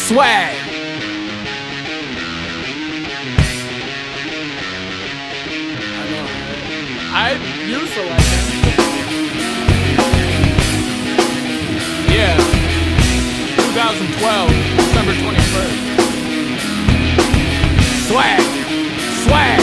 Swag. I used to like him. Yeah. 2012, December 21st. Swag. Swag.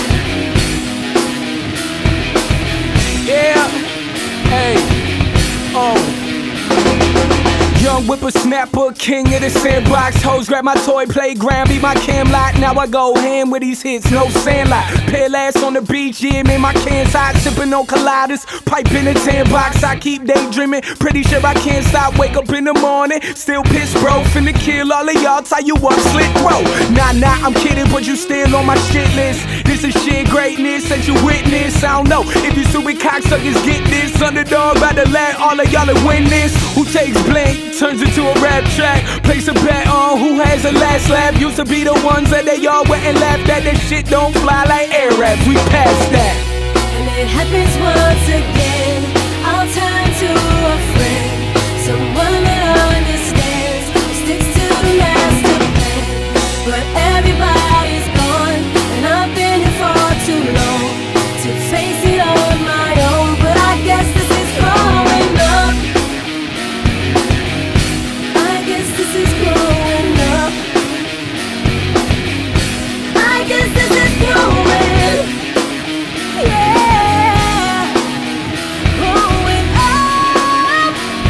Yeah. Hey. Oh. Young whippersnapper, king of the sandbox. Hoes grab my toy playground, be my cam lot. Now I go ham with these hits, no sandlot. Pale ass on the beach, yeah, man, my cans hot. Sipping on collidas, pipe in the tan box. I keep daydreaming, pretty sure I can't stop. Wake up in the morning, still pissed, bro. Finna kill all of y'all, tie you up, slit throat. Nah, I'm kidding, but you still on my shit list. This is shit greatness that you witness. I don't know if you stupid cocksuckers get this. Underdog, about to let all of y'all win this. Who takes blink? Turns into a rap track. Place a bet on who has the last laugh. Used to be the ones that they all went and laughed at. That shit don't fly like air raps. We passed that. And it happens once again. I'll turn to a friend, someone that understands, sticks to the master plan. But everybody's gone, and I've been here for too long to face it on my own. But I guess this is growing up. This is growing up. I guess this is growing. Yeah, growing up.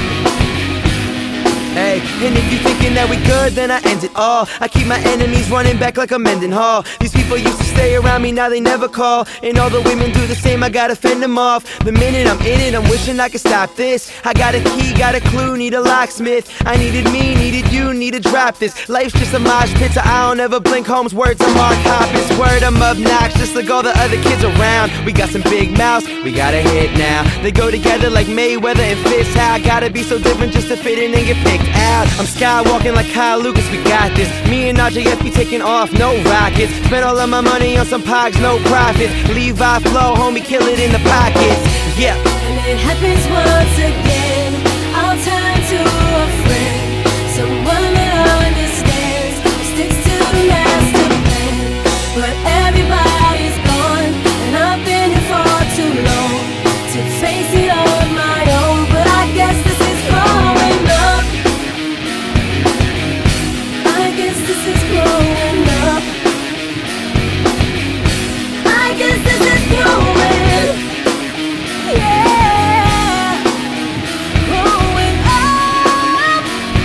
Hey, and if you thinking that we good, then I end it all. I keep my enemies running back like a Mendenhall. These people used to stay around me, now they never call. And all the women do the same, I gotta fend them off. The minute I'm in it, I'm wishing I could stop this. I got a key, got a clue, need a locksmith. I needed me, needed you, need to drop this. Life's just a mosh pit, so I don't ever blink. Holmes words, I'm Mark Hoppus. Word, I'm obnoxious like all the other kids around. We got some big mouths, we got a hit now. They go together like Mayweather and Fist. How I gotta be so different just to fit in and get picked out. I'm skywalking like Kyle Lucas, we got this. Me and RJF be taking off, no rockets. Spent all of my money on some pogs, no profits. Levi flow, homie, kill it in the pockets. Yeah. And it happens once again. I'll turn to a friend, someone that understands, sticks to the master plan. But everybody's gone, and I've been here for too long to face it on my own. But I guess this is growing up. I guess this is growing up. I guess this is growing. Yeah, growing up.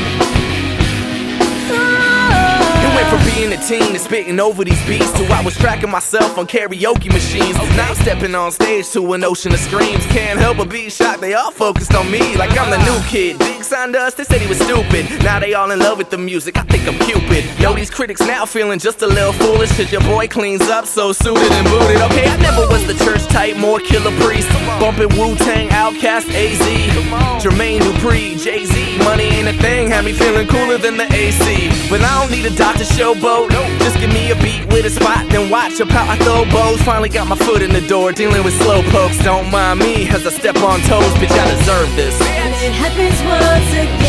It went from being a teen to spitting over these beats to I was tracking myself on karaoke machines. Now I'm stepping on stage to an ocean of screams. Can't help but be shocked, they all focused on me like I'm the new kid. Big signed us, they said he was stupid. Now they all in love with the music, I think I'm Cupid. Yo, these critics now feeling just a little foolish, cause your boy cleans up so suited and booted. Okay, I never was the church type, more Killer Priest. Bumping Wu-Tang, Outkast, AZ, Jermaine Dupri, Jay-Z. Money ain't a thing, had me feeling cooler than the AC. But I don't need a doctor showboat, just give me a beat with a spot, then watch up how I throw bows. Finally got my foot in the door, dealing with slow pokes. Don't mind me as I step on toes, bitch, I deserve this. And it happens once again.